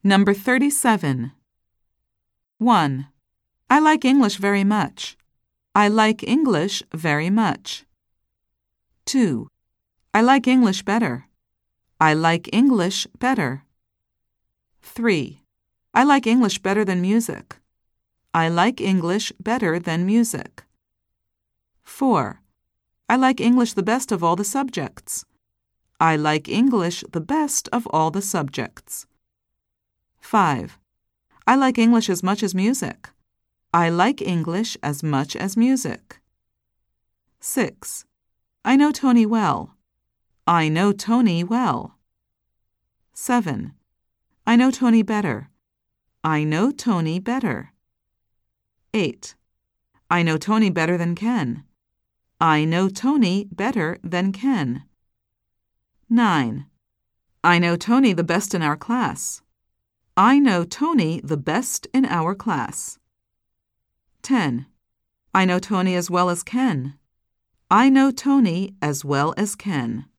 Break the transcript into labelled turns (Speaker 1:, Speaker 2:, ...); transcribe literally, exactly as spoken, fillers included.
Speaker 1: Number thirty-seven. one. I like English very much. I like English very much. two. I like English better. I like English better. three. I like English better than music. I like English better than music. four. I like English the best of all the subjects. I like English the best of all the subjects. five. I like English as much as music. I like English as much as music. six. I know Tony well. I know Tony well. seven. I know Tony better. I know Tony better. eight. I know Tony better than Ken. I know Tony better than Ken. nine. I know Tony the best in our class. I know Tony the best in our class. ten. I know Tony as well as Ken. I know Tony as well as Ken.